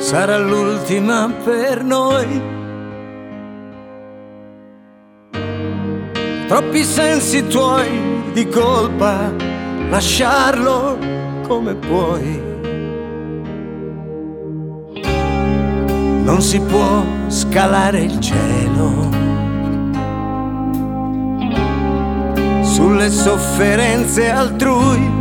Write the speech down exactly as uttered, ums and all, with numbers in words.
sarà l'ultima per noi. Troppi sensi tuoi di colpa, lasciarlo come puoi. Non si può scalare il cielo sulle sofferenze altrui.